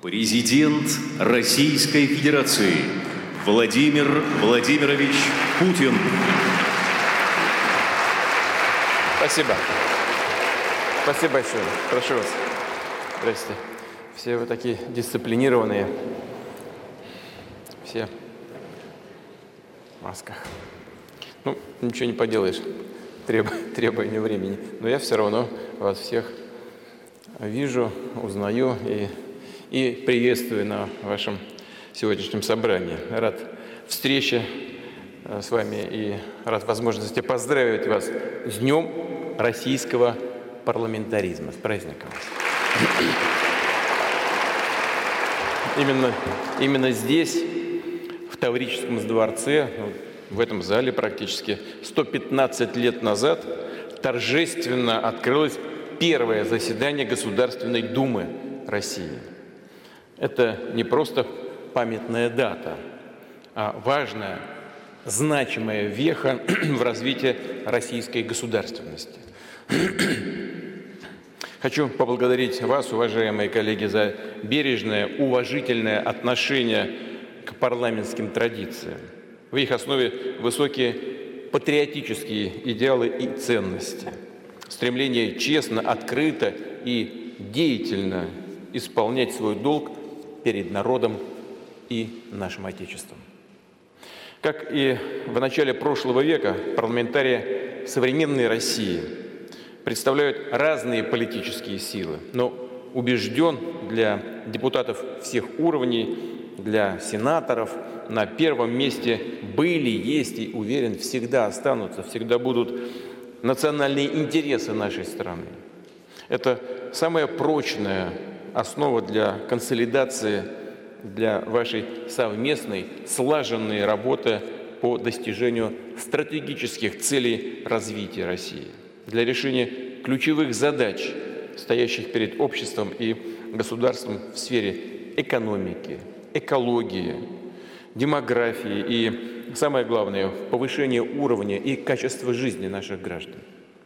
Президент Российской Федерации Владимир Владимирович Путин. Спасибо. Спасибо большое. Прошу вас. Здрасте. Все вы такие дисциплинированные. Все в масках. Ну, ничего не поделаешь. Требование времени. Но я все равно вас всех вижу, узнаю и приветствую на вашем сегодняшнем собрании. Рад встрече с вами и рад возможности поздравить вас с Днем российского парламентаризма. С праздником. Именно здесь, в Таврическом дворце, в этом зале практически 115 лет назад торжественно открылось первое заседание Государственной Думы России. Это не просто памятная дата, а важная, значимая веха в развитии российской государственности. Хочу поблагодарить вас, уважаемые коллеги, за бережное, уважительное отношение к парламентским традициям. В их основе высокие патриотические идеалы и ценности, стремление честно, открыто и деятельно исполнять свой долг перед народом и нашим Отечеством. Как и в начале прошлого века, парламентарии современной России представляют разные политические силы, но убежден, для депутатов всех уровней, для сенаторов на первом месте были, есть и, уверен, всегда останутся, всегда будут национальные интересы нашей страны. Это самая прочная основа для консолидации, для вашей совместной, слаженной работы по достижению стратегических целей развития России, для решения ключевых задач, стоящих перед обществом и государством в сфере экономики, экологии, демографии и, самое главное, повышения уровня и качества жизни наших граждан.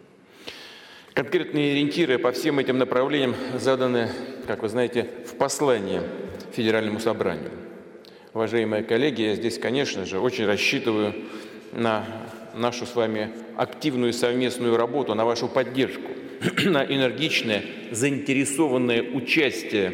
Конкретные ориентиры по всем этим направлениям заданы, как вы знаете, в послании Федеральному собранию. Уважаемые коллеги, я здесь, конечно же, очень рассчитываю на нашу с вами активную совместную работу, на вашу поддержку, на энергичное, заинтересованное участие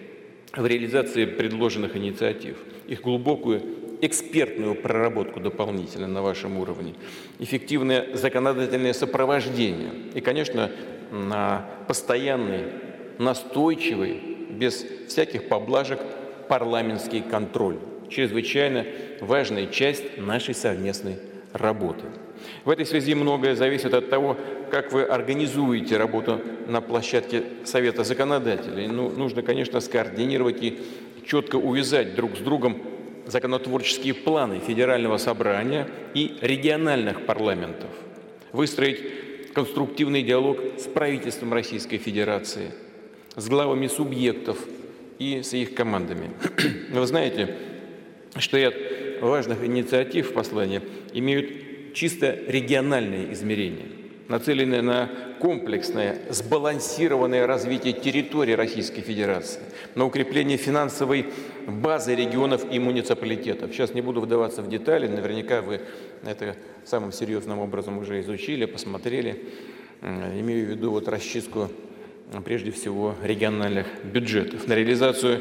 в реализации предложенных инициатив, их глубокую экспертную проработку дополнительно на вашем уровне, эффективное законодательное сопровождение и, конечно, на постоянный, настойчивый, без всяких поблажек парламентский контроль. Чрезвычайно важная часть нашей совместной работы. В этой связи многое зависит от того, как вы организуете работу на площадке Совета законодателей. Нужно, конечно, скоординировать и четко увязать друг с другом законотворческие планы Федерального собрания и региональных парламентов, выстроить конструктивный диалог с правительством Российской Федерации, с главами субъектов и с их командами. Вы знаете, что ряд важных инициатив в послании имеют чисто региональные измерения, нацеленные на комплексное, сбалансированное развитие территории Российской Федерации, на укрепление финансовой базы регионов и муниципалитетов. Сейчас не буду вдаваться в детали, наверняка вы это самым серьезным образом уже изучили, посмотрели. Имею в виду расчистку, прежде всего, региональных бюджетов, на реализацию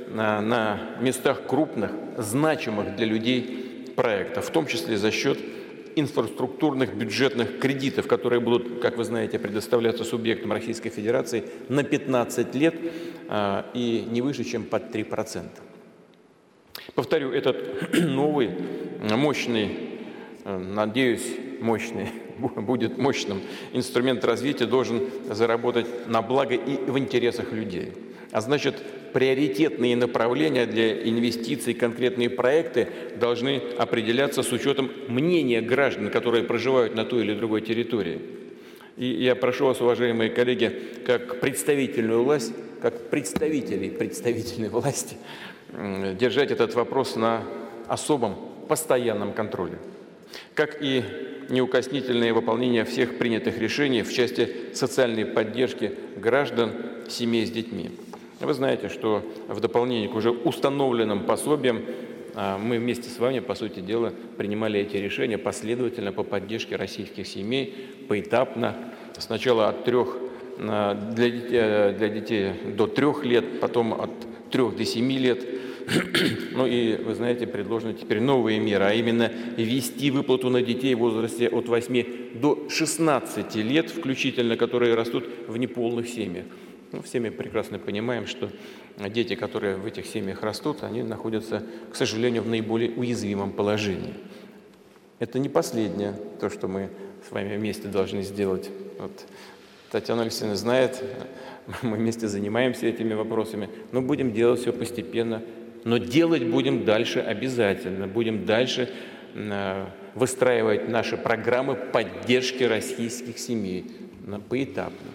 на местах крупных, значимых для людей проектов, в том числе за счет инфраструктурных бюджетных кредитов, которые будут, как вы знаете, предоставляться субъектам Российской Федерации на 15 лет и не выше, чем под 3%. Повторю, этот новый, мощный, надеюсь, мощный, будет мощным инструмент развития должен заработать на благо и в интересах людей. А значит, приоритетные направления для инвестиций, конкретные проекты должны определяться с учетом мнения граждан, которые проживают на той или другой территории. И я прошу вас, уважаемые коллеги, как представительную власть, как представителей представительной власти, держать этот вопрос на особом, постоянном контроле. Как и неукоснительное выполнение всех принятых решений в части социальной поддержки граждан, семей с детьми. Вы знаете, что в дополнение к уже установленным пособиям мы вместе с вами, по сути дела, принимали эти решения последовательно по поддержке российских семей, поэтапно. Сначала для детей до 3 лет, потом от 3 до 7 лет. Ну и, вы знаете, предложены теперь новые меры, а именно ввести выплату на детей в возрасте от 8 до 16 лет включительно, которые растут в неполных семьях. Ну, все мы прекрасно понимаем, что дети, которые в этих семьях растут, они находятся, к сожалению, в наиболее уязвимом положении. Это не последнее, то, что мы с вами вместе должны сделать. Вот Татьяна Алексеевна знает, мы вместе занимаемся этими вопросами, но будем делать все постепенно. Но делать будем дальше обязательно, будем дальше выстраивать наши программы поддержки российских семей поэтапно.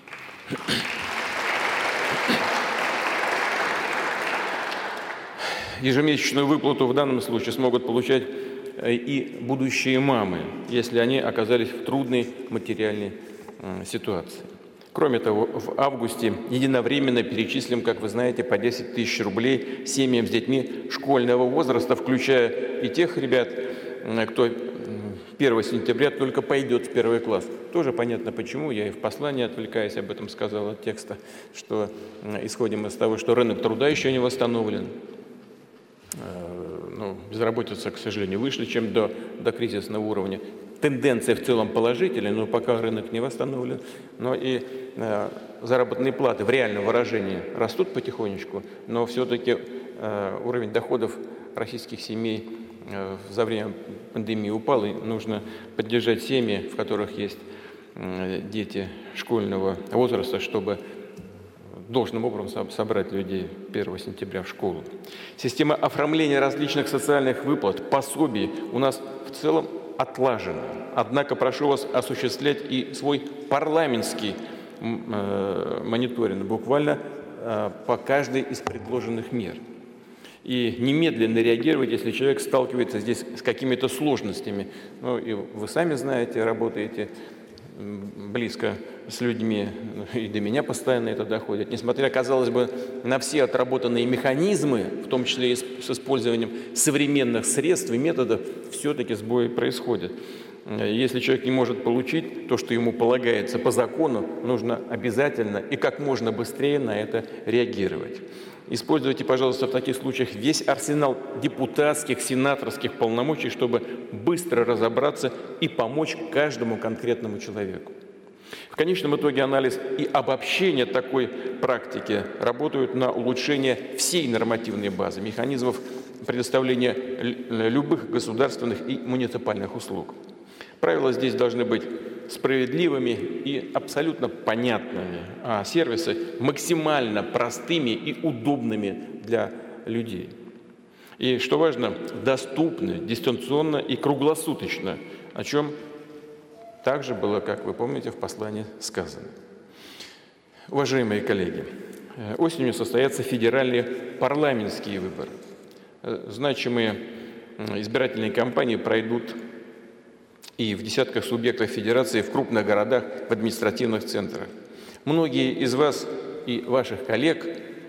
Ежемесячную выплату в данном случае смогут получать и будущие мамы, если они оказались в трудной материальной ситуации. Кроме того, в августе единовременно перечислим, как вы знаете, по 10 тысяч рублей семьям с детьми школьного возраста, включая и тех ребят, кто 1 сентября только пойдет в 1 класс. Тоже понятно почему, я и в послании, отвлекаясь, об этом сказал от текста, что исходим из того, что рынок труда еще не восстановлен. Безработица, к сожалению, выше, чем до кризисного уровня. Тенденция в целом положительная, но пока рынок не восстановлен. Но и заработные платы в реальном выражении растут потихонечку, но все-таки уровень доходов российских семей за время пандемии упал, и нужно поддержать семьи, в которых есть дети школьного возраста, чтобы должным образом собрать людей 1 сентября в школу. Система оформления различных социальных выплат, пособий у нас в целом отлажена. Однако прошу вас осуществлять и свой парламентский мониторинг буквально по каждой из предложенных мер. И немедленно реагировать, если человек сталкивается здесь с какими-то сложностями. Ну, и вы сами знаете, работаете близко с людьми, и до меня постоянно это доходит. Несмотря, казалось бы, на все отработанные механизмы, в том числе и с использованием современных средств и методов, все-таки сбои происходят. Если человек не может получить то, что ему полагается по закону, нужно обязательно и как можно быстрее на это реагировать. Используйте, пожалуйста, в таких случаях весь арсенал депутатских, сенаторских полномочий, чтобы быстро разобраться и помочь каждому конкретному человеку. В конечном итоге анализ и обобщение такой практики работают на улучшение всей нормативной базы, механизмов предоставления любых государственных и муниципальных услуг. Правила здесь должны быть справедливыми и абсолютно понятными, а сервисы максимально простыми и удобными для людей. И, что важно, доступны дистанционно и круглосуточно, о чем также было, как вы помните, в послании сказано. Уважаемые коллеги, осенью состоятся федеральные парламентские выборы. Значимые избирательные кампании пройдут и в десятках субъектов федерации, в крупных городах, в административных центрах. Многие из вас и ваших коллег,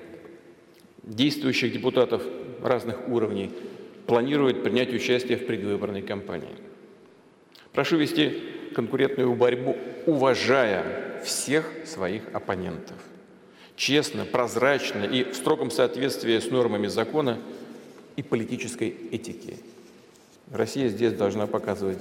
действующих депутатов разных уровней, планируют принять участие в предвыборной кампании. Прошу вести конкурентную борьбу, уважая всех своих оппонентов. Честно, прозрачно и в строгом соответствии с нормами закона и политической этики. Россия здесь должна показывать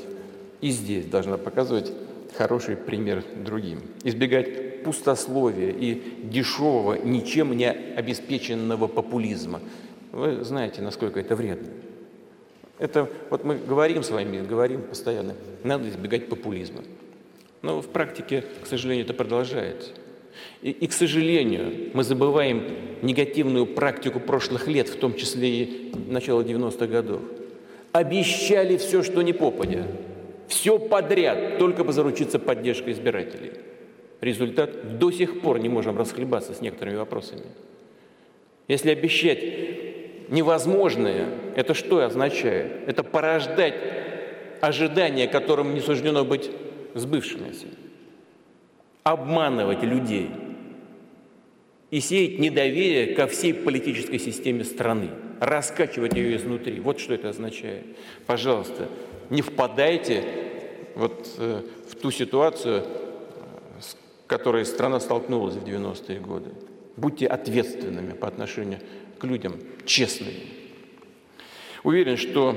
хороший пример другим. Избегать пустословия и дешевого, ничем не обеспеченного популизма. Вы знаете, насколько это вредно. Это вот мы говорим с вами, говорим постоянно, надо избегать популизма. Но в практике, к сожалению, это продолжается. И, к сожалению, мы забываем негативную практику прошлых лет, в том числе и начала 90-х годов. Обещали все, что ни попадя. Все подряд, только бы заручиться поддержкой избирателей. Результат: до сих пор не можем расхлебаться с некоторыми вопросами. Если обещать невозможное, это что означает? Это порождать ожидания, которым не суждено быть сбывшимися. Обманывать людей. и сеять недоверие ко всей политической системе страны, раскачивать ее изнутри. Вот что это означает. Пожалуйста, не впадайте в ту ситуацию, с которой страна столкнулась в 90-е годы. Будьте ответственными по отношению к людям, честными. Уверен, что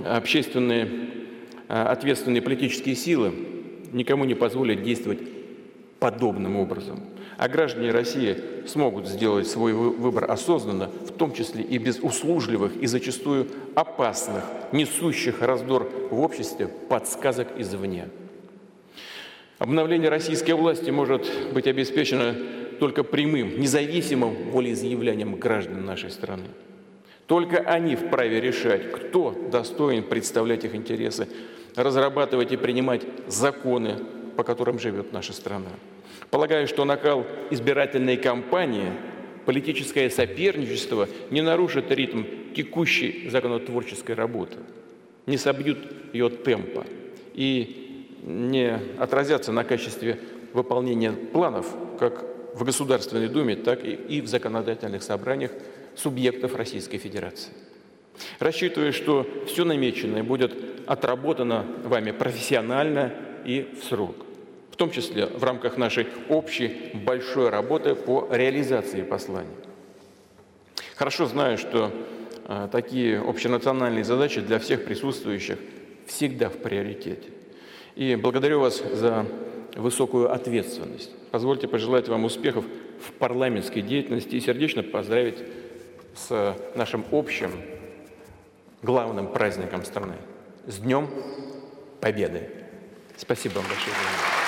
ответственные политические силы никому не позволят действовать подобным образом. А граждане России смогут сделать свой выбор осознанно, в том числе и без услужливых и зачастую опасных, несущих раздор в обществе подсказок извне. Обновление российской власти может быть обеспечено только прямым, независимым волеизъявлением граждан нашей страны. Только они вправе решать, кто достоин представлять их интересы, разрабатывать и принимать законы, по которым живет наша страна. Полагаю, что накал избирательной кампании, политическое соперничество не нарушит ритм текущей законотворческой работы, не собьют ее темпа и не отразятся на качестве выполнения планов как в Государственной Думе, так и в законодательных собраниях субъектов Российской Федерации. Рассчитываю, что все намеченное будет отработано вами профессионально и в срок, в том числе в рамках нашей общей большой работы по реализации послания. Хорошо знаю, что такие общенациональные задачи для всех присутствующих всегда в приоритете. И благодарю вас за высокую ответственность. Позвольте пожелать вам успехов в парламентской деятельности и сердечно поздравить с нашим общим главным праздником страны, с Днем Победы. Спасибо вам большое.